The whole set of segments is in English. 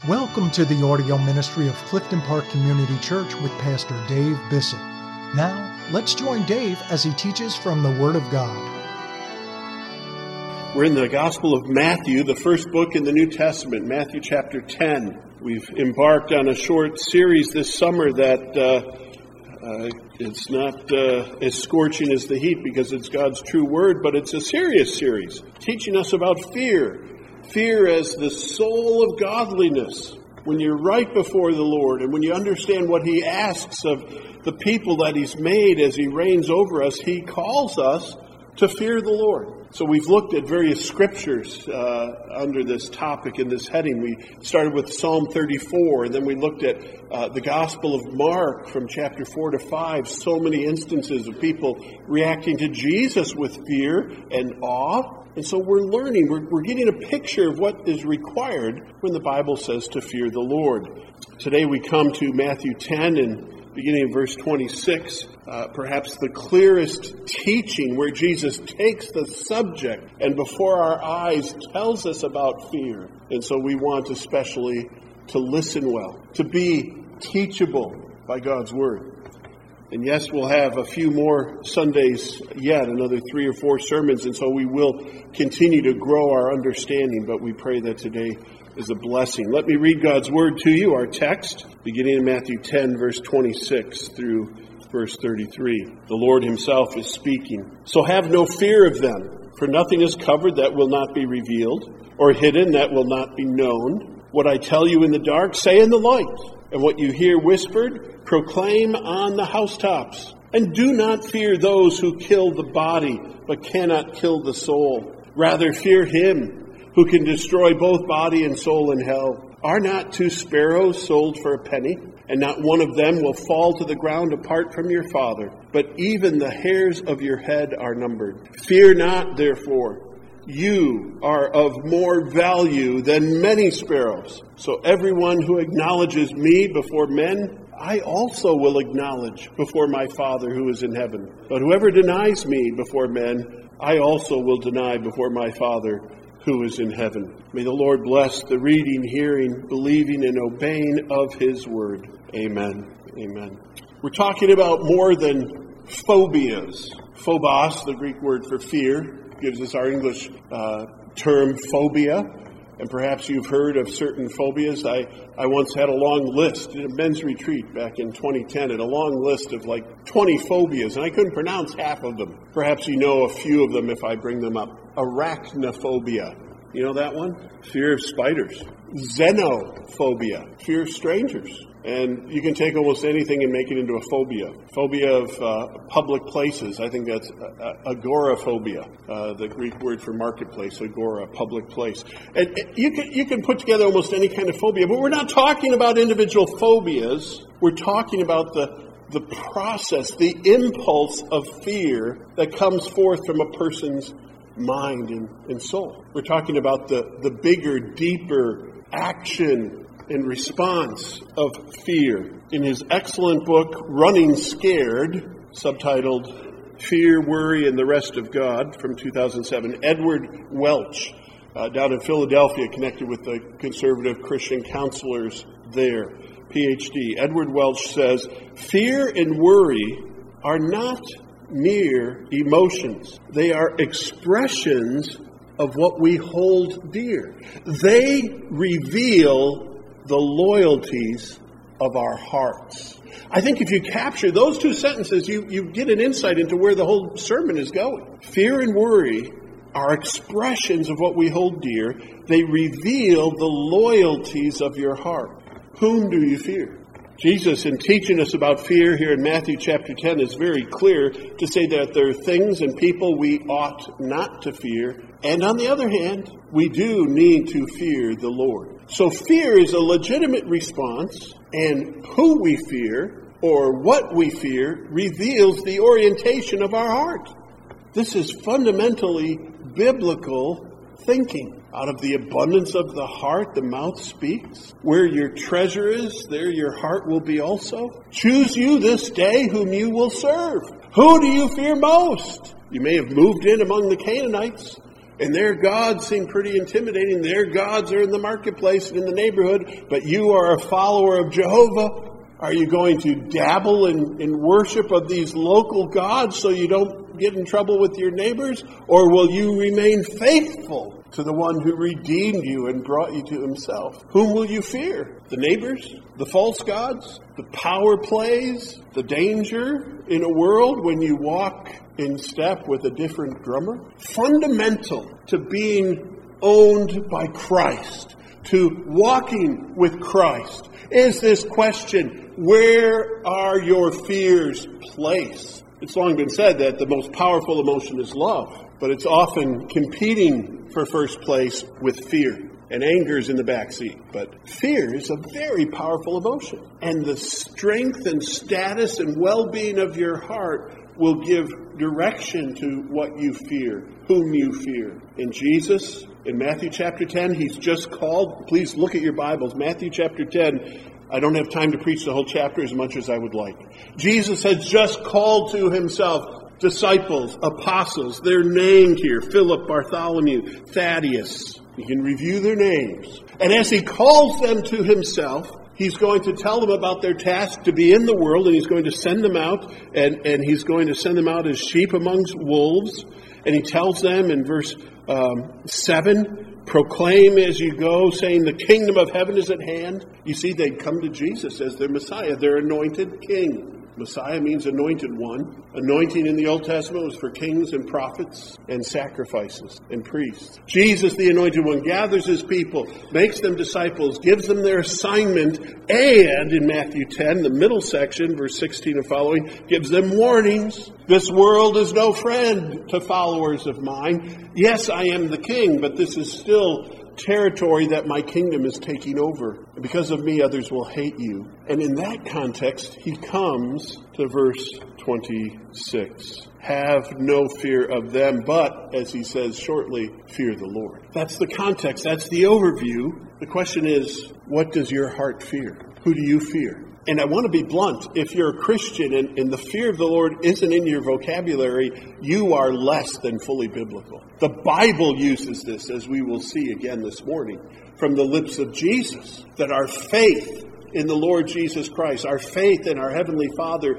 Welcome to the audio ministry of Clifton Park Community Church with Pastor Dave Bissett. Now, let's join Dave as he teaches from the Word of God. We're in the Gospel of Matthew, the first book in the New Testament, Matthew chapter 10. We've embarked on a short series this summer that it's not as scorching as the heat because it's God's true word, but it's a serious series, teaching us about fear. Fear as the soul of godliness. When you're right before the Lord and when you understand what He asks of the people that He's made as He reigns over us, He calls us to fear the Lord. So we've looked at various scriptures under this topic in this heading. We started with Psalm 34, and then we looked at the Gospel of Mark from chapter 4 to 5. So many instances of people reacting to Jesus with fear and awe. And so we're learning, we're getting a picture of what is required when the Bible says to fear the Lord. Today we come to Matthew 10 and beginning in verse 26, perhaps the clearest teaching where Jesus takes the subject and before our eyes tells us about fear. And so we want especially to listen well, to be teachable by God's Word. And yes, we'll have a few more Sundays yet, another 3 or 4 sermons, and so we will continue to grow our understanding, but we pray that today is a blessing. Let me read God's Word to you, our text, beginning in Matthew 10, verse 26 through verse 33. The Lord Himself is speaking. So have no fear of them, for nothing is covered that will not be revealed, or hidden that will not be known. What I tell you in the dark, say in the light. And what you hear whispered, proclaim on the housetops. And do not fear those who kill the body, but cannot kill the soul. Rather fear Him who can destroy both body and soul in hell. Are not 2 sparrows sold for a penny? And not one of them will fall to the ground apart from your Father. But even the hairs of your head are numbered. Fear not, therefore. You are of more value than many sparrows. So everyone who acknowledges me before men, I also will acknowledge before my Father who is in heaven. But whoever denies me before men, I also will deny before my Father who is in heaven. May the Lord bless the reading, hearing, believing, and obeying of His word. Amen. Amen. We're talking about more than phobias. Phobos, the Greek word for fear, gives us our English term phobia. And perhaps you've heard of certain phobias. I once had a long list in a men's retreat back in 2010, and a long list of like 20 phobias, and I couldn't pronounce half of them. Perhaps you know a few of them if I bring them up. Arachnophobia. You know that one? Fear of spiders. Xenophobia. Fear of strangers. And you can take almost anything and make it into a phobia. Phobia of public places. I think that's agoraphobia, the Greek word for marketplace, agora, public place. And you can put together almost any kind of phobia, but we're not talking about individual phobias. We're talking about the process, the impulse of fear that comes forth from a person's mind and soul. We're talking about the bigger, deeper action in response of fear. In his excellent book, Running Scared, subtitled Fear, Worry, and the Rest of God, from 2007, Edward Welch, down in Philadelphia, connected with the conservative Christian counselors there, PhD. Edward Welch says, fear and worry are not mere emotions. They are expressions of what we hold dear. They reveal the loyalties of our hearts. I think if you capture those 2 sentences, you get an insight into where the whole sermon is going. Fear and worry are expressions of what we hold dear. They reveal the loyalties of your heart. Whom do you fear? Jesus, in teaching us about fear here in Matthew chapter 10, is very clear to say that there are things and people we ought not to fear. And on the other hand, we do need to fear the Lord. So fear is a legitimate response, and who we fear or what we fear reveals the orientation of our heart. This is fundamentally biblical thinking. Out of the abundance of the heart, the mouth speaks. Where your treasure is, there your heart will be also. Choose you this day whom you will serve. Who do you fear most? You may have moved in among the Canaanites, and their gods seem pretty intimidating. Their gods are in the marketplace and in the neighborhood, but you are a follower of Jehovah. Are you going to dabble in worship of these local gods so you don't get in trouble with your neighbors? Or will you remain faithful to the one who redeemed you and brought you to himself? Whom will you fear? The neighbors? The false gods? The power plays? The danger in a world when you walk in step with a different drummer? Fundamental to being owned by Christ, to walking with Christ, is this question: where are your fears placed? It's long been said that the most powerful emotion is love, but it's often competing for first place with fear. And anger is in the back seat. But fear is a very powerful emotion. And the strength and status and well-being of your heart will give direction to what you fear, whom you fear. In Jesus, in Matthew chapter 10, he's just called, please look at your Bibles, Matthew chapter 10, I don't have time to preach the whole chapter as much as I would like. Jesus has just called to himself disciples, apostles. They're named here: Philip, Bartholomew, Thaddeus. You can review their names. And as he calls them to himself, he's going to tell them about their task to be in the world, and he's going to send them out, and he's going to send them out as sheep amongst wolves. And he tells them in verse 7, proclaim as you go, saying the kingdom of heaven is at hand. You see, they'd come to Jesus as their Messiah, their anointed king. Messiah means anointed one. Anointing in the Old Testament was for kings and prophets and sacrifices and priests. Jesus, the anointed one, gathers his people, makes them disciples, gives them their assignment, and in Matthew 10, the middle section, verse 16 and following, gives them warnings. This world is no friend to followers of mine. Yes, I am the king, but this is still territory that my kingdom is taking over. Because of me, others will hate you. And in that context, he comes to verse 26. Have no fear of them, but, as he says shortly, fear the Lord. That's the context. That's the overview. The question is, what does your heart fear? Who do you fear? And I want to be blunt. If you're a Christian and the fear of the Lord isn't in your vocabulary, you are less than fully biblical. The Bible uses this, as we will see again this morning, from the lips of Jesus, that our faith in the Lord Jesus Christ, our faith in our Heavenly Father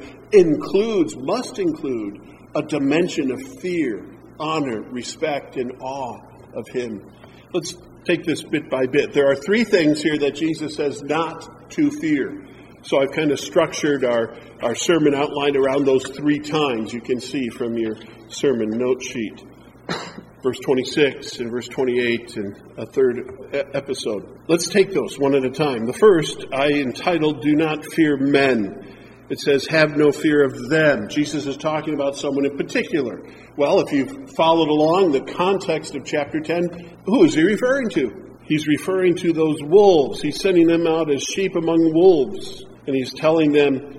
must include a dimension of fear, honor, respect, and awe of Him. Let's take this bit by bit. There are three things here that Jesus says not to fear. So I've kind of structured our sermon outline around those three times. You can see from your sermon note sheet. Verse 26 and verse 28 and a third episode. Let's take those one at a time. The first I entitled, Do Not Fear Men. It says, have no fear of them. Jesus is talking about someone in particular. Well, if you've followed along the context of chapter 10, who is he referring to? He's referring to those wolves. He's sending them out as sheep among wolves. And he's telling them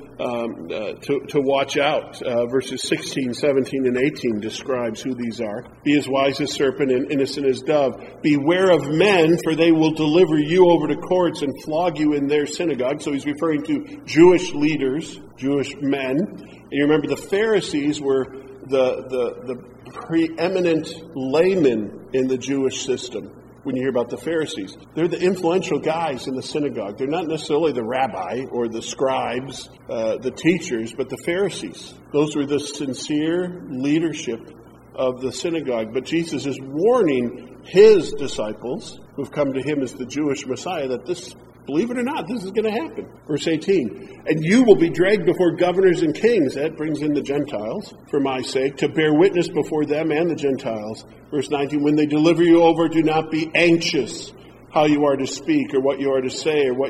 to watch out. Verses 16, 17, and 18 describes who these are. Be as wise as serpent and innocent as dove. Beware of men, for they will deliver you over to courts and flog you in their synagogue. So he's referring to Jewish leaders, Jewish men. And you remember the Pharisees were the preeminent laymen in the Jewish system. When you hear about the Pharisees, they're the influential guys in the synagogue. They're not necessarily the rabbi or the scribes, the teachers, but the Pharisees. Those were the sincere leadership of the synagogue. But Jesus is warning his disciples, who've come to him as the Jewish Messiah, that this, believe it or not, this is going to happen. Verse 18, and you will be dragged before governors and kings, that brings in the Gentiles, for my sake, to bear witness before them and the Gentiles. Verse 19, when they deliver you over, do not be anxious how you are to speak or what you are to say, or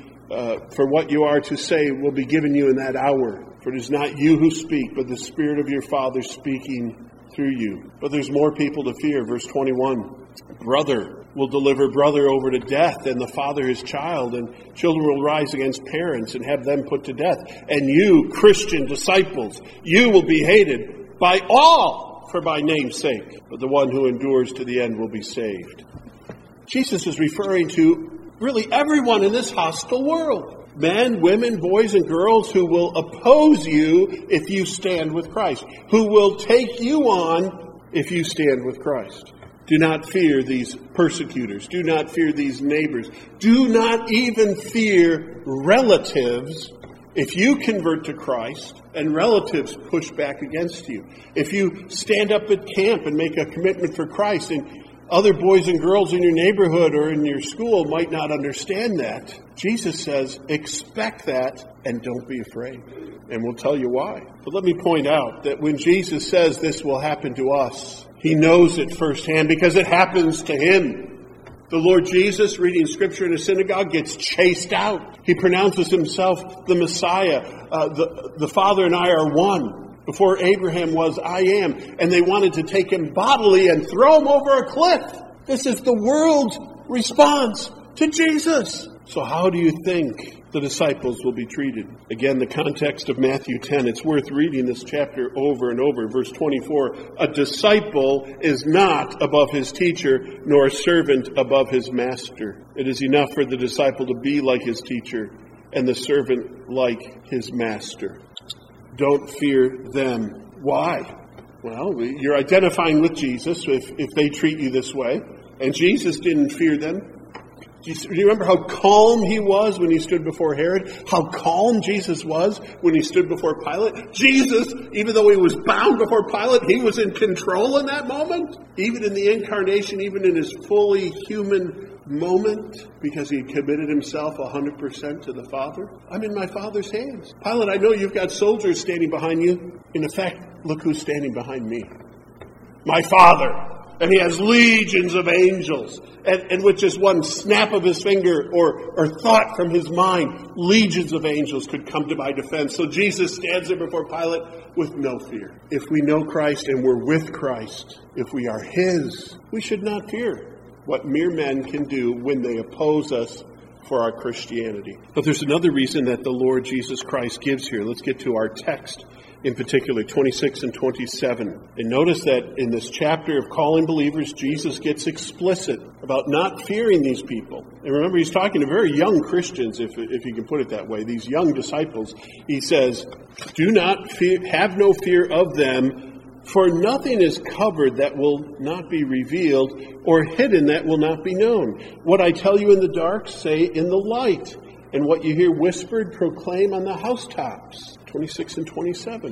for what you are to say will be given you in that hour. For it is not you who speak, but the Spirit of your Father speaking through you. But there's more people to fear. Verse 21, brother will deliver brother over to death, and the father his child, and children will rise against parents and have them put to death. And you, Christian disciples, you will be hated by all for my name's sake, but the one who endures to the end will be saved. Jesus is referring to really everyone in this hostile world. Men, women, boys, and girls who will oppose you if you stand with Christ, who will take you on if you stand with Christ. Do not fear these persecutors. Do not fear these neighbors. Do not even fear relatives if you convert to Christ and relatives push back against you. If you stand up at camp and make a commitment for Christ and other boys and girls in your neighborhood or in your school might not understand that, Jesus says, expect that and don't be afraid. And we'll tell you why. But let me point out that when Jesus says this will happen to us, he knows it firsthand because it happens to him. The Lord Jesus, reading Scripture in a synagogue, gets chased out. He pronounces himself the Messiah. The Father and I are one. Before Abraham was, I am. And they wanted to take him bodily and throw him over a cliff. This is the world's response to Jesus. So how do you think the disciples will be treated? Again, the context of Matthew 10. It's worth reading this chapter over and over. Verse 24, a disciple is not above his teacher, nor a servant above his master. It is enough for the disciple to be like his teacher, and the servant like his master. Don't fear them. Why? Well, you're identifying with Jesus if they treat you this way. And Jesus didn't fear them. Do you remember how calm he was when he stood before Herod? How calm Jesus was when he stood before Pilate? Jesus, even though he was bound before Pilate, he was in control in that moment. Even in the incarnation, even in his fully human moment, because he committed himself 100% to the Father. I'm in my Father's hands. Pilate, I know you've got soldiers standing behind you. In effect, look who's standing behind me. My Father. And he has legions of angels. And with just one snap of his finger or thought from his mind, legions of angels could come to my defense. So Jesus stands there before Pilate with no fear. If we know Christ and we're with Christ, if we are his, we should not fear what mere men can do when they oppose us for our Christianity. But there's another reason that the Lord Jesus Christ gives here. Let's get to our text. In particular, 26 and 27. And notice that in this chapter of calling believers, Jesus gets explicit about not fearing these people. And remember, he's talking to very young Christians, if you can put it that way, these young disciples. He says, do not fear, have no fear of them, for nothing is covered that will not be revealed, or hidden that will not be known. What I tell you in the dark, say in the light. And what you hear whispered, proclaim on the housetops. 26 and 27.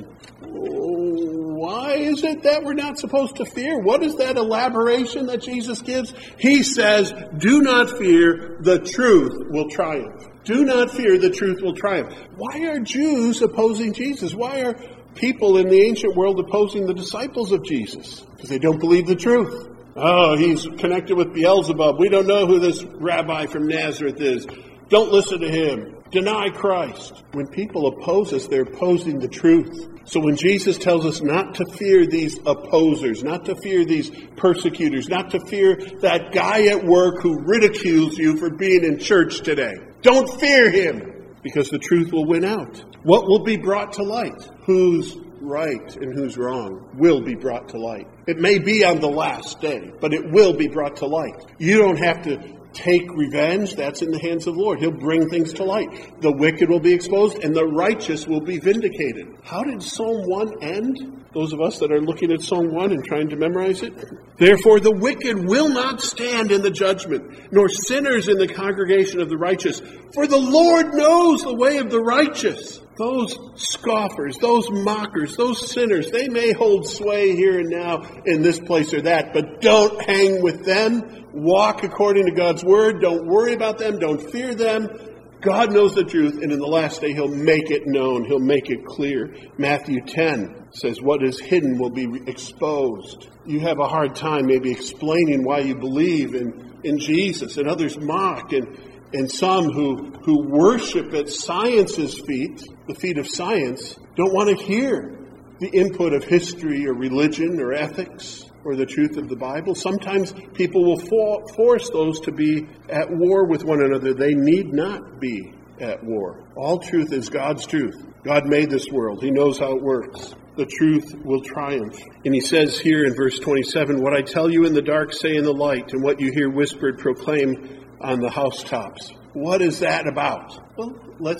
Why is it that we're not supposed to fear? What is that elaboration that Jesus gives? He says, do not fear, the truth will triumph. Do not fear, the truth will triumph. Why are Jews opposing Jesus? Why are people in the ancient world opposing the disciples of Jesus? Because they don't believe the truth. Oh, he's connected with Beelzebub. We don't know who this rabbi from Nazareth is. Don't listen to him. Deny Christ. When people oppose us, they're opposing the truth. So when Jesus tells us not to fear these opposers, not to fear these persecutors, not to fear that guy at work who ridicules you for being in church today, don't fear him, because the truth will win out. What will be brought to light? Who's right and who's wrong will be brought to light. It may be on the last day, but it will be brought to light. You don't have to take revenge. That's in the hands of the Lord. He'll bring things to light. The wicked will be exposed and the righteous will be vindicated. How did Psalm 1 end? Those of us that are looking at Psalm 1 and trying to memorize it. Therefore the wicked will not stand in the judgment, nor sinners in the congregation of the righteous. For the Lord knows the way of the righteous. Those scoffers, those mockers, those sinners, they may hold sway here and now in this place or that, but don't hang with them. Walk according to God's word. Don't worry about them. Don't fear them. God knows the truth, and in the last day He'll make it known. He'll make it clear. Matthew 10 says, what is hidden will be exposed. You have a hard time maybe explaining why you believe in Jesus, and others mock, and some who worship at science's feet, the feet of science, don't want to hear the input of history or religion or ethics or the truth of the Bible. Sometimes people will force those to be at war with one another. They need not be at war. All truth is God's truth. God made this world. He knows how it works. The truth will triumph. And he says here in verse 27, what I tell you in the dark, say in the light, and what you hear whispered, proclaim on the housetops. What is that about? Well, let's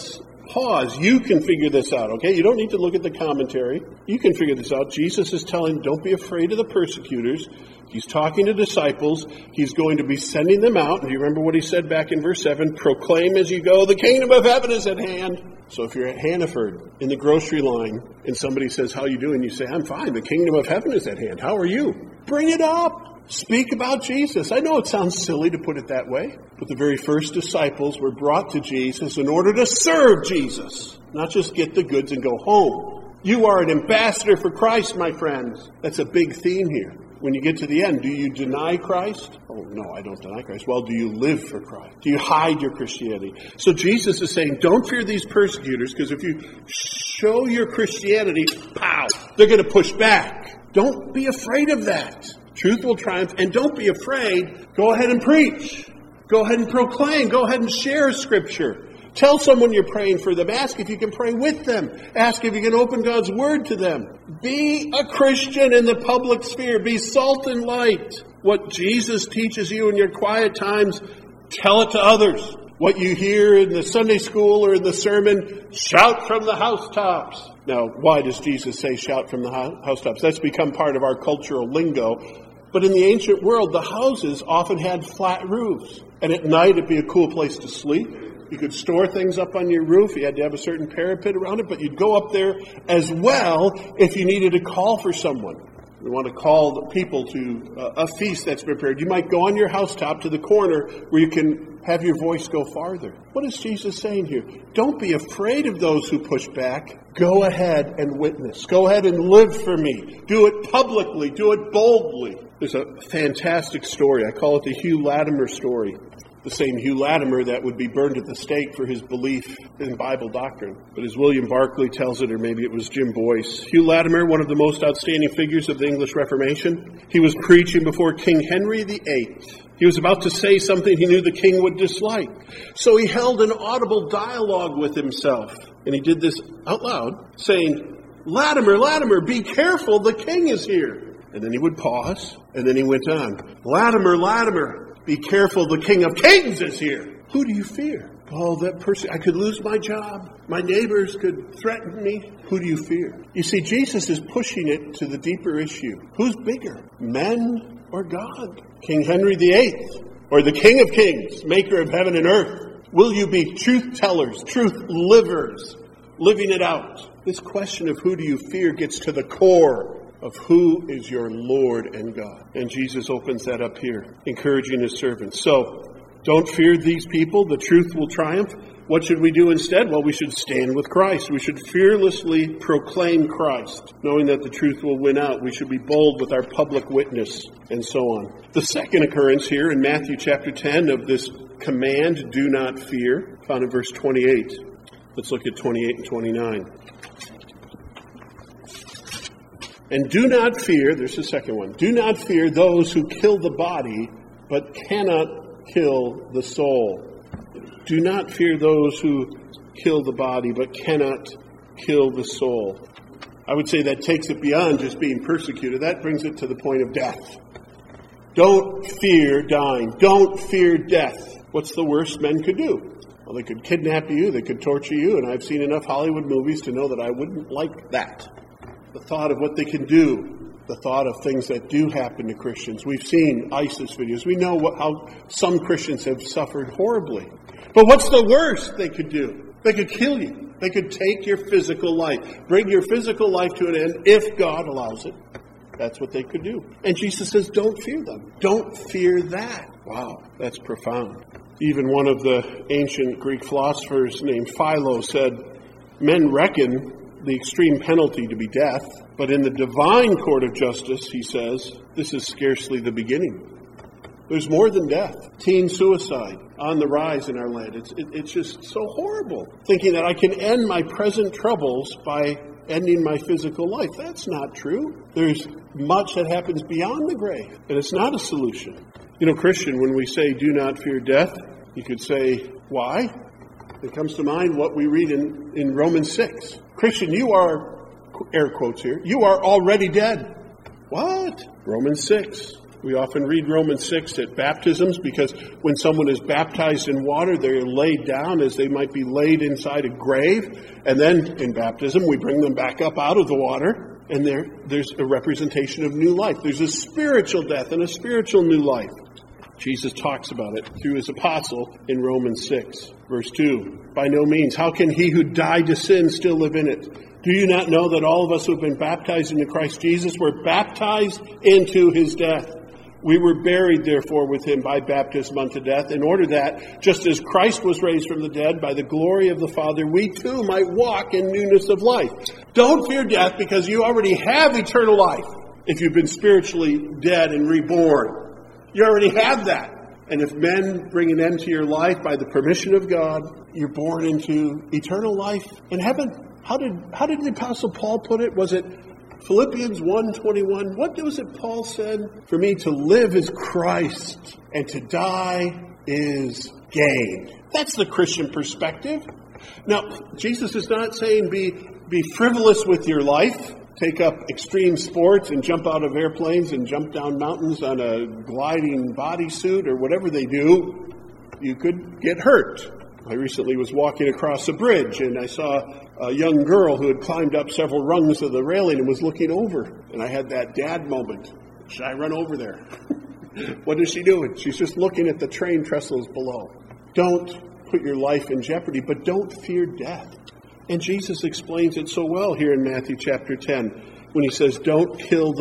Pause. You can figure this out, okay? You don't need to look at the commentary. You can figure this out. Jesus is telling, don't be afraid of the persecutors. He's talking to disciples. He's going to be sending them out. And do you remember what he said back in verse 7? Proclaim as you go, the kingdom of heaven is at hand. So if you're at Hannaford in the grocery line and somebody says, how are you doing? You say, I'm fine. The kingdom of heaven is at hand. How are you? Bring it up. Speak about Jesus. I know it sounds silly to put it that way, but the very first disciples were brought to Jesus in order to serve Jesus, not just get the goods and go home. You are an ambassador for Christ, my friends. That's a big theme here. When you get to the end, do you deny Christ? Oh, no, I don't deny Christ. Well, do you live for Christ? Do you hide your Christianity? So Jesus is saying, don't fear these persecutors, because if you show your Christianity, pow, they're going to push back. Don't be afraid of that. Truth will triumph, and don't be afraid. Go ahead and preach. Go ahead and proclaim. Go ahead and share Scripture. Tell someone you're praying for them. Ask if you can pray with them. Ask if you can open God's Word to them. Be a Christian in the public sphere. Be salt and light. What Jesus teaches you in your quiet times, tell it to others. What you hear in the Sunday school or in the sermon, shout from the housetops. Now, why does Jesus say shout from the housetops? That's become part of our cultural lingo. But in the ancient world, the houses often had flat roofs. And at night, it'd be a cool place to sleep. You could store things up on your roof. You had to have a certain parapet around it. But you'd go up there as well if you needed to call for someone. You want to call the people to a feast that's prepared. You might go on your housetop to the corner where you can have your voice go farther. What is Jesus saying here? Don't be afraid of those who push back. Go ahead and witness. Go ahead and live for me. Do it publicly. Do it boldly. There's a fantastic story. I call it the Hugh Latimer story. The same Hugh Latimer that would be burned at the stake for his belief in Bible doctrine. But as William Barclay tells it, or maybe it was Jim Boyce, Hugh Latimer, one of the most outstanding figures of the English Reformation, he was preaching before King Henry VIII. He was about to say something he knew the king would dislike. So he held an audible dialogue with himself. And he did this out loud, saying, Latimer, Latimer, be careful, the king is here. And then he would pause, and then he went on, Latimer, Latimer, be careful, the King of Kings is here. Who do you fear? Oh, that person, I could lose my job. My neighbors could threaten me. Who do you fear? You see, Jesus is pushing it to the deeper issue. Who's bigger, men or God? King Henry VIII, or the King of Kings, maker of heaven and earth? Will you be truth tellers, truth livers, living it out? This question of who do you fear gets to the core of who is your Lord and God. And Jesus opens that up here, encouraging his servants. So, don't fear these people. The truth will triumph. What should we do instead? Well, we should stand with Christ. We should fearlessly proclaim Christ, knowing that the truth will win out. We should be bold with our public witness, and so on. The second occurrence here in Matthew chapter 10 of this command, do not fear, found in verse 28. Let's look at 28 and 29. And do not fear, there's the second one, do not fear those who kill the body, but cannot kill the soul. Do not fear those who kill the body, but cannot kill the soul. I would say that takes it beyond just being persecuted. That brings it to the point of death. Don't fear dying. Don't fear death. What's the worst men could do? Well, they could kidnap you, they could torture you, and I've seen enough Hollywood movies to know that I wouldn't like that. The thought of what they can do, the thought of things that do happen to Christians. We've seen ISIS videos. We know how some Christians have suffered horribly. But what's the worst they could do? They could kill you. They could take your physical life, bring your physical life to an end if God allows it. That's what they could do. And Jesus says, don't fear them. Don't fear that. Wow, that's profound. Even one of the ancient Greek philosophers named Philo said, men reckon the extreme penalty to be death, but in the divine court of justice, he says, this is scarcely the beginning. There's more than death. Teen suicide on the rise in our land. It's just so horrible. Thinking that I can end my present troubles by ending my physical life. That's not true. There's much that happens beyond the grave, and it's not a solution. You know, Christian, when we say do not fear death, you could say, why? It comes to mind what we read in Romans 6. Christian, you are, air quotes here, you are already dead. What? Romans 6. We often read Romans 6 at baptisms because when someone is baptized in water, they're laid down as they might be laid inside a grave. And then in baptism, we bring them back up out of the water. And there's a representation of new life. There's a spiritual death and a spiritual new life. Jesus talks about it through his apostle in Romans 6, verse 2. By no means, how can he who died to sin still live in it? Do you not know that all of us who have been baptized into Christ Jesus were baptized into his death? We were buried, therefore, with him by baptism unto death, in order that, just as Christ was raised from the dead by the glory of the Father, we too might walk in newness of life. Don't fear death, because you already have eternal life if you've been spiritually dead and reborn. You already have that. And if men bring an end to your life by the permission of God, you're born into eternal life in heaven. How did the Apostle Paul put it? Was it Philippians 1:21? What was it Paul said? For me to live is Christ, and to die is gain. That's the Christian perspective. Now, Jesus is not saying be frivolous with your life. Take up extreme sports and jump out of airplanes and jump down mountains on a gliding bodysuit or whatever they do. You could get hurt. I recently was walking across a bridge and I saw a young girl who had climbed up several rungs of the railing and was looking over. And I had that dad moment. Should I run over there? What is she doing? She's just looking at the train trestles below. Don't put your life in jeopardy, but don't fear death. And Jesus explains it so well here in Matthew chapter 10 when he says, don't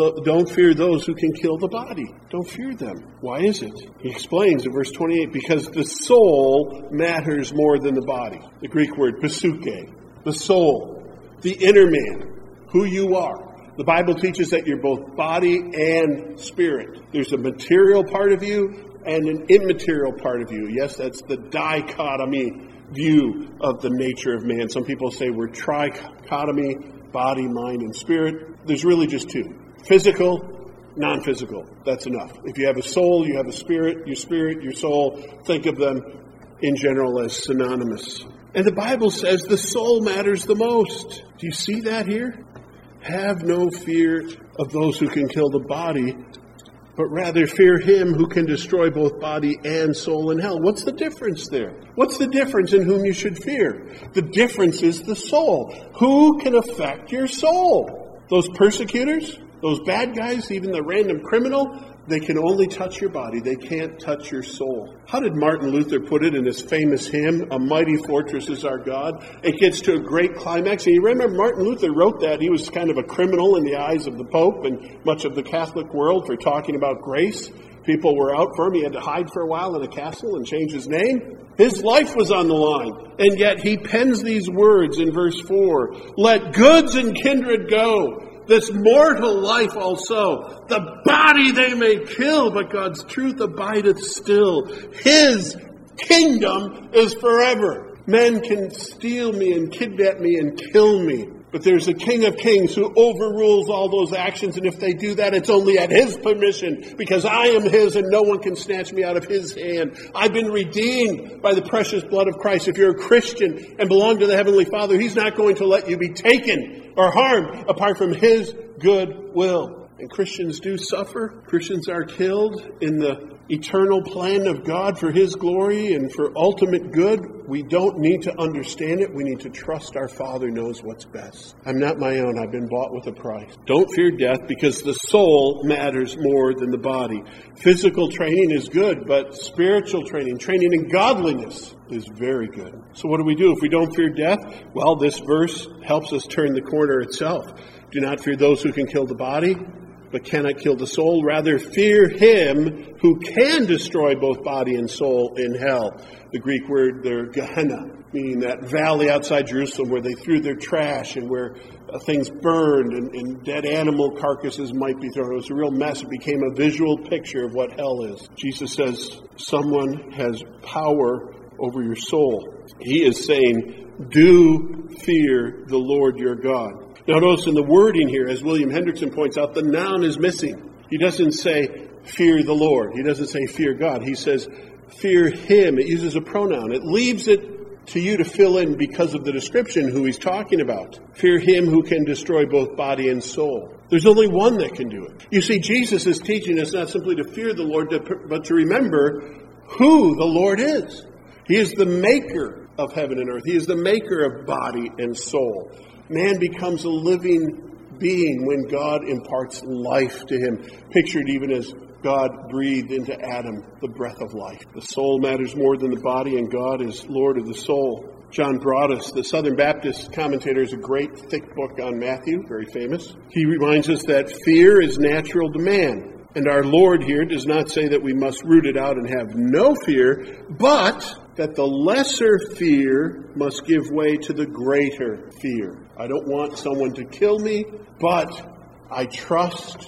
fear those who can kill the body. Don't fear them. Why is it? He explains in verse 28, because the soul matters more than the body. The Greek word psyche, the soul, the inner man, who you are. The Bible teaches that you're both body and spirit. There's a material part of you and an immaterial part of you. Yes, that's the dichotomy view of the nature of man. Some people say we're trichotomy, body, mind, and spirit. There's really just two. Physical, non-physical. That's enough. If you have a soul, you have a spirit, your soul. Think of them in general as synonymous. And the Bible says the soul matters the most. Do you see that here? Have no fear of those who can kill the body, but rather fear him who can destroy both body and soul in hell. What's the difference there? What's the difference in whom you should fear? The difference is the soul. Who can affect your soul? Those persecutors? Those bad guys? Even the random criminal? They can only touch your body. They can't touch your soul. How did Martin Luther put it in his famous hymn, A Mighty Fortress is Our God? It gets to a great climax. And you remember Martin Luther wrote that. He was kind of a criminal in the eyes of the Pope and much of the Catholic world for talking about grace. People were out for him. He had to hide for a while in a castle and change his name. His life was on the line. And yet he pens these words in verse 4. Let goods and kindred go. This mortal life also, the body they may kill, but God's truth abideth still. His kingdom is forever. Men can steal me and kidnap me and kill me, but there's a King of Kings who overrules all those actions, and if they do that, it's only at his permission, because I am his and no one can snatch me out of his hand. I've been redeemed by the precious blood of Christ. If you're a Christian and belong to the Heavenly Father, he's not going to let you be taken or harmed apart from his good will. And Christians do suffer. Christians are killed in the eternal plan of God for his glory and for ultimate good. We don't need to understand it. We need to trust our Father knows what's best. I'm not my own. I've been bought with a price. Don't fear death, because the soul matters more than the body. Physical training is good, but spiritual training in godliness, is very good. So what do we do if we don't fear death? Well, this verse helps us turn the corner itself. Do not fear those who can kill the body, but cannot kill the soul. Rather, fear him who can destroy both body and soul in hell. The Greek word there, Gehenna, meaning that valley outside Jerusalem where they threw their trash and where things burned and dead animal carcasses might be thrown. It was a real mess. It became a visual picture of what hell is. Jesus says someone has power over your soul. He is saying, do fear the Lord your God. Now notice in the wording here, as William Hendrickson points out, the noun is missing. He doesn't say fear the Lord. He doesn't say fear God. He says fear him. It uses a pronoun. It leaves it to you to fill in because of the description who he's talking about. Fear him who can destroy both body and soul. There's only one that can do it. You see, Jesus is teaching us not simply to fear the Lord, but to remember who the Lord is. He is the maker of heaven and earth. He is the maker of body and soul. Man becomes a living being when God imparts life to him, pictured even as God breathed into Adam the breath of life. The soul matters more than the body, and God is Lord of the soul. John Broadus, the Southern Baptist commentator, has a great thick book on Matthew, very famous. He reminds us that fear is natural to man. And our Lord here does not say that we must root it out and have no fear, but that the lesser fear must give way to the greater fear. I don't want someone to kill me, but I trust,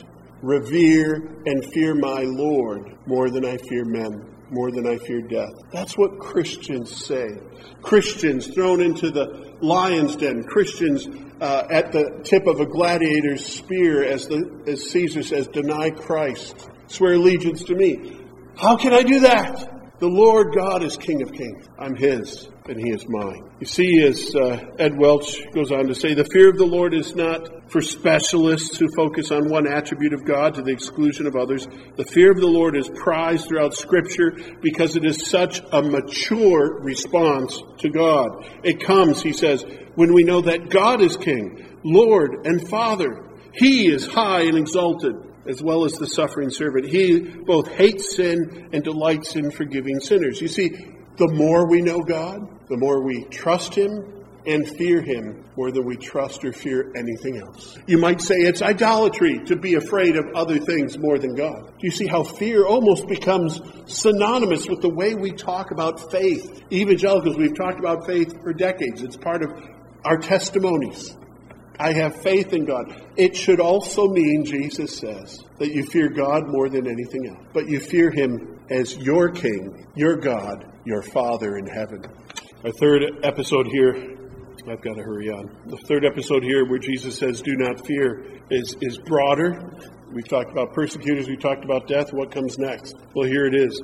revere, and fear my Lord more than I fear men, more than I fear death. That's what Christians say. Christians thrown into the lion's den. Christians at the tip of a gladiator's spear, as Caesar says, deny Christ. Swear allegiance to me. How can I do that? The Lord God is King of kings. I'm His, and He is mine. You see, as Ed Welch goes on to say, the fear of the Lord is not for specialists who focus on one attribute of God to the exclusion of others. The fear of the Lord is prized throughout Scripture because it is such a mature response to God. It comes, he says, when we know that God is King, Lord, and Father. He is high and exalted, as well as the suffering servant. He both hates sin and delights in forgiving sinners. You see, the more we know God, the more we trust Him and fear Him more than we trust or fear anything else. You might say it's idolatry to be afraid of other things more than God. Do you see how fear almost becomes synonymous with the way we talk about faith? Evangelicals, we've talked about faith for decades. It's part of our testimonies. I have faith in God. It should also mean, Jesus says, that you fear God more than anything else. But you fear Him as your King, your God, your Father in heaven. Our third episode here, I've got to hurry on. The third episode here where Jesus says, do not fear, is broader. We've talked about persecutors. We've talked about death. What comes next? Well, here it is.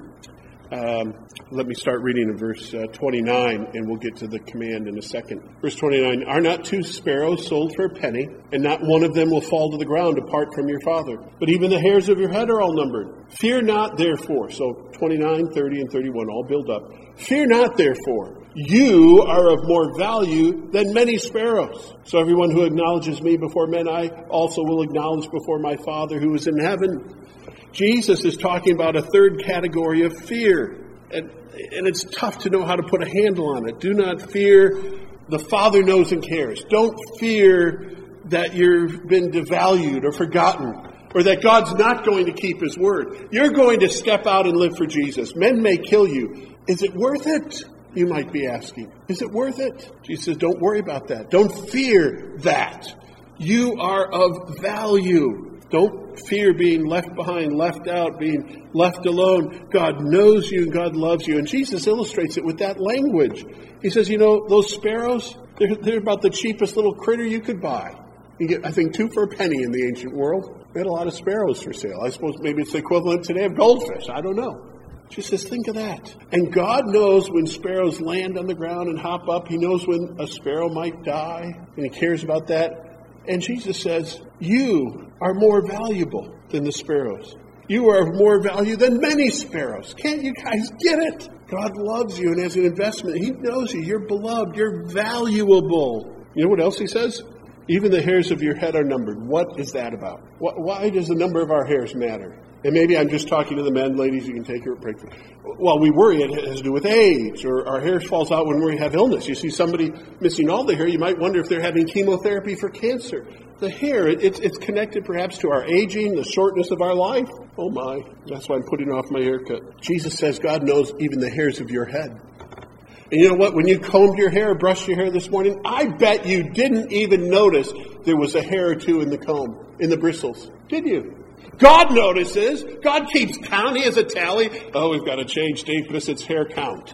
Let me start reading in verse 29, and we'll get to the command in a second. Verse 29, are not 2 sparrows sold for a penny, and not one of them will fall to the ground apart from your Father? But even the hairs of your head are all numbered. Fear not, therefore. So 29, 30, and 31 all build up. Fear not, therefore. You are of more value than many sparrows. So everyone who acknowledges me before men, I also will acknowledge before my Father who is in heaven. Jesus is talking about a third category of fear. And it's tough to know how to put a handle on it. Do not fear. The Father knows and cares. Don't fear that you've been devalued or forgotten, or that God's not going to keep His word. You're going to step out and live for Jesus. Men may kill you. Is it worth it? You might be asking. Is it worth it? Jesus says, don't worry about that. Don't fear that. You are of value. Don't fear being left behind, left out, being left alone. God knows you and God loves you. And Jesus illustrates it with that language. He says, you know, those sparrows, they're about the cheapest little critter you could buy. You get, I think, 2 for a penny in the ancient world. They had a lot of sparrows for sale. I suppose maybe it's the equivalent today of goldfish. I don't know. Jesus says, think of that. And God knows when sparrows land on the ground and hop up. He knows when a sparrow might die, and He cares about that. And Jesus says, you are more valuable than the sparrows. You are of more value than many sparrows. Can't you guys get it? God loves you, and as an investment, He knows you. You're beloved. You're valuable. You know what else He says? Even the hairs of your head are numbered. What is that about? Why does the number of our hairs matter? And maybe I'm just talking to the men. Ladies, you can take your break. Well, we worry it has to do with age, or our hair falls out when we have illness. You see somebody missing all the hair, you might wonder if they're having chemotherapy for cancer. The hair, it's connected perhaps to our aging, the shortness of our life. Oh my, that's why I'm putting off my haircut. Jesus says God knows even the hairs of your head. And you know what? When you combed your hair, brushed your hair this morning, I bet you didn't even notice there was a hair or 2 in the comb, in the bristles. Did you? God notices. God keeps count. He has a tally. Oh, we've got to change Dave Bissett's hair count.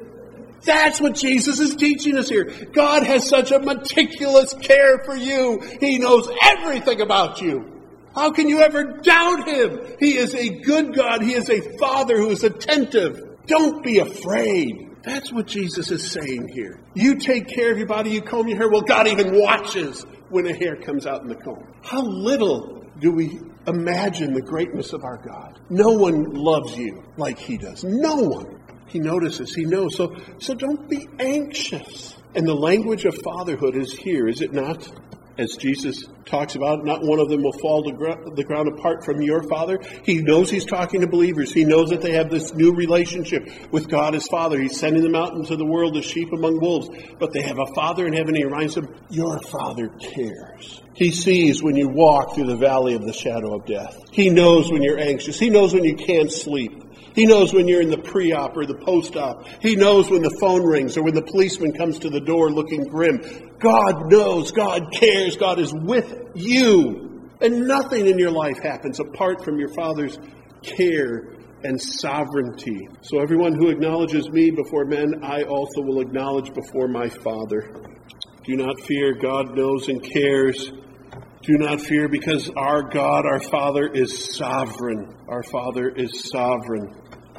That's what Jesus is teaching us here. God has such a meticulous care for you. He knows everything about you. How can you ever doubt Him? He is a good God. He is a Father who is attentive. Don't be afraid. That's what Jesus is saying here. You take care of your body, you comb your hair. Well, God even watches when a hair comes out in the comb. How little do we imagine the greatness of our God? No one loves you like He does. No one. He notices. He knows. So don't be anxious. And the language of fatherhood is here, is it not? As Jesus talks about, not one of them will fall to the ground apart from your Father. He knows He's talking to believers. He knows that they have this new relationship with God as Father. He's sending them out into the world as sheep among wolves. But they have a Father in heaven. He reminds them, your Father cares. He sees when you walk through the valley of the shadow of death. He knows when you're anxious. He knows when you can't sleep. He knows when you're in the pre-op or the post-op. He knows when the phone rings or when the policeman comes to the door looking grim. God knows. God cares. God is with you. And nothing in your life happens apart from your Father's care and sovereignty. So everyone who acknowledges me before men, I also will acknowledge before my Father. Do not fear. God knows and cares. Do not fear, because our God, our Father, is sovereign. Our Father is sovereign.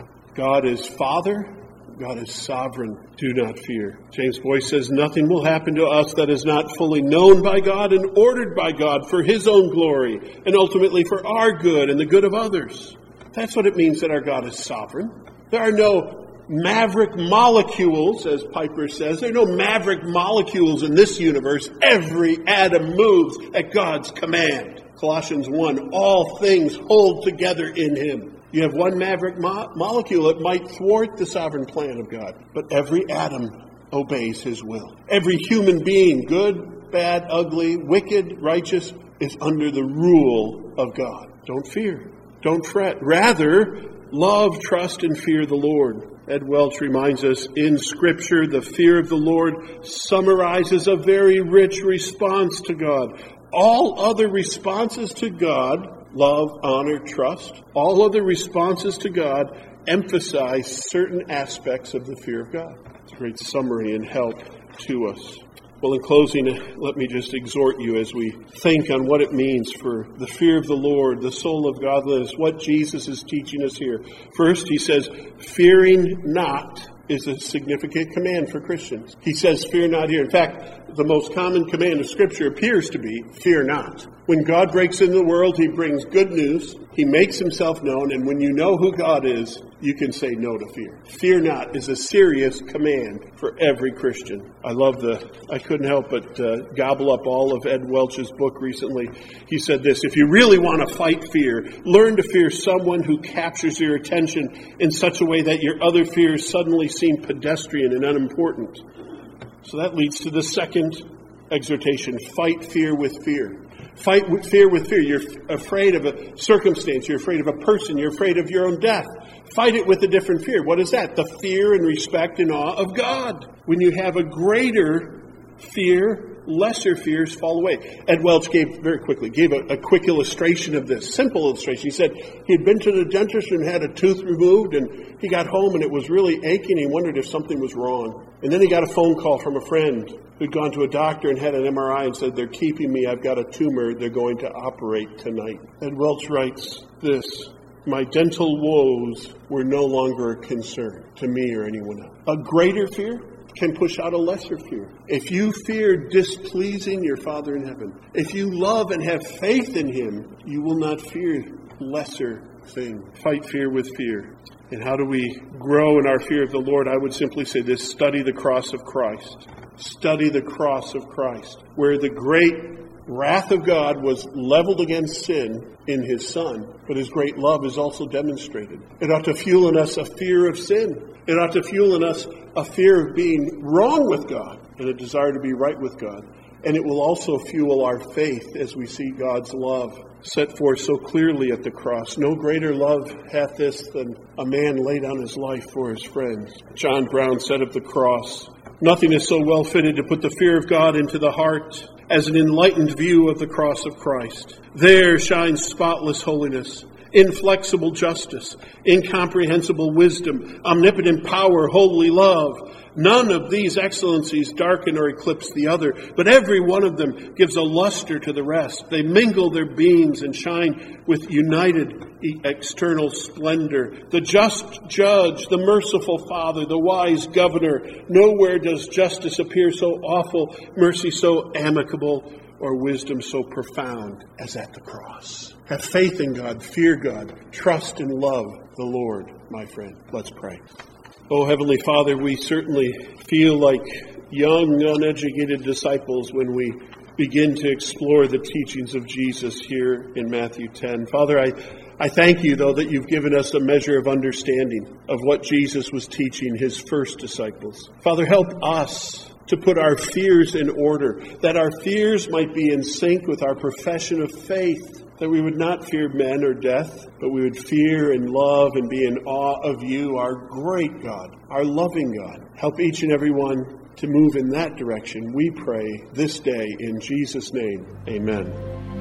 God is Father. God is sovereign. Do not fear. James Boyce says, nothing will happen to us that is not fully known by God and ordered by God for His own glory and ultimately for our good and the good of others. That's what it means that our God is sovereign. There are no maverick molecules, as Piper says. There are no maverick molecules in this universe. Every atom moves at God's command. Colossians 1, all things hold together in Him. You have one maverick molecule that might thwart the sovereign plan of God, but every atom obeys His will. Every human being, good, bad, ugly, wicked, righteous, is under the rule of God. Don't fear. Don't fret. Rather, love, trust, and fear the Lord. Ed Welch reminds us in Scripture, the fear of the Lord summarizes a very rich response to God. All other responses to God, love, honor, trust, all other responses to God emphasize certain aspects of the fear of God. It's a great summary and help to us. Well, in closing, let me just exhort you as we think on what it means for the fear of the Lord, the soul of godliness, what Jesus is teaching us here. First, He says, fearing not is a significant command for Christians. He says, fear not here. In fact, the most common command of Scripture appears to be, fear not. When God breaks into the world, He brings good news. He makes Himself known. And when you know who God is, you can say no to fear. Fear not is a serious command for every Christian. I couldn't help but gobble up all of Ed Welch's book recently. He said this, if you really want to fight fear, learn to fear someone who captures your attention in such a way that your other fears suddenly seem pedestrian and unimportant. So that leads to the second exhortation, fight fear with fear. Fight fear with fear. You're afraid of a circumstance. You're afraid of a person. You're afraid of your own death. Fight it with a different fear. What is that? The fear and respect and awe of God. When you have a greater fear, lesser fears fall away. Ed Welch gave a quick illustration of this, simple illustration. He said he had been to the dentist and had a tooth removed, and he got home and it was really aching. He wondered if something was wrong. And then he got a phone call from a friend who'd gone to a doctor and had an MRI and said, they're keeping me, I've got a tumor, they're going to operate tonight. Ed Welch writes this, my dental woes were no longer a concern to me or anyone else. A greater fear can push out a lesser fear. If you fear displeasing your Father in heaven, if you love and have faith in Him, you will not fear lesser things. Fight fear with fear. And how do we grow in our fear of the Lord? I would simply say this, study the cross of Christ. Study the cross of Christ, where the great wrath of God was leveled against sin in His Son, but His great love is also demonstrated. It ought to fuel in us a fear of sin. It ought to fuel in us a fear of being wrong with God and a desire to be right with God. And it will also fuel our faith as we see God's love set forth so clearly at the cross. No greater love hath this than a man lay down his life for his friends. John Brown said of the cross, nothing is so well fitted to put the fear of God into the heart as an enlightened view of the cross of Christ. There shines spotless holiness, inflexible justice, incomprehensible wisdom, omnipotent power, holy love, None of these excellencies darken or eclipse the other, but every one of them gives a luster to the rest. They mingle their beams and shine with united external splendor. The just judge, the merciful Father, the wise governor. Nowhere does justice appear so awful, mercy so amicable, or wisdom so profound as at the cross. Have faith in God, fear God, trust and love the Lord, my friend. Let's pray. Oh, Heavenly Father, we certainly feel like young, uneducated disciples when we begin to explore the teachings of Jesus here in Matthew 10. Father, I thank you, though, that you've given us a measure of understanding of what Jesus was teaching his first disciples. Father, help us to put our fears in order, that our fears might be in sync with our profession of faith, that we would not fear men or death, but we would fear and love and be in awe of you, our great God, our loving God. Help each and every one to move in that direction, we pray, this day in Jesus' name. Amen.